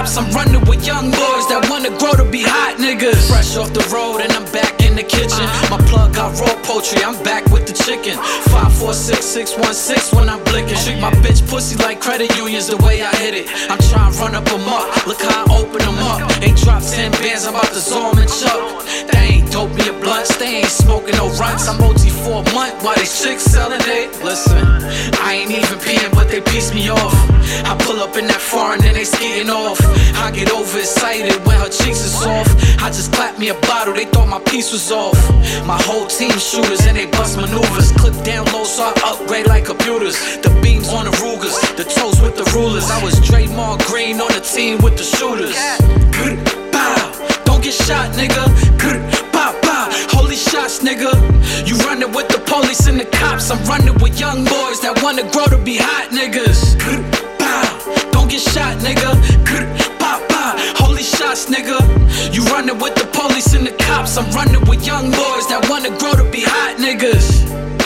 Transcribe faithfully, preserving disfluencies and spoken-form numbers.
cops. I'm running with young boys that wanna grow to be hot niggas. Fresh off the road and I'm back in the kitchen. My plug got raw poultry, I'm back with the chicken. Five, four, six, six, one, six when I'm blinking. Treat my bitch pussy like credit unions the way I hit it. I'm trying to run up them up, look how I open them up. Ain't dropped ten bands, I'm about to Zorm and Chuck. They ain't dope me a blunts, they ain't smoking no runts. I'm O T for a month while they chicks selling it. Listen, I ain't even peeing, but they piece me off. I pull up in that foreign and they skating off. I get overexcited when her cheeks is soft. I just clapped me a bottle, they thought my piece was off. My whole team shooters and they bust maneuvers. Click down low so I upgrade like computers. The beams on the Rugers, the toes with the rulers. I was Draymond Green on the team with the shooters. Bow, don't get shot, nigga. Bow, bow, holy shots, nigga. You running with the police and the cops. I'm running with young boys that wanna grow to be hot niggas. Bow, don't get shot, nigga. Bow, bow, holy shots, nigga. You running with the police and the cops. I'm running with young boys that wanna grow to be hot niggas.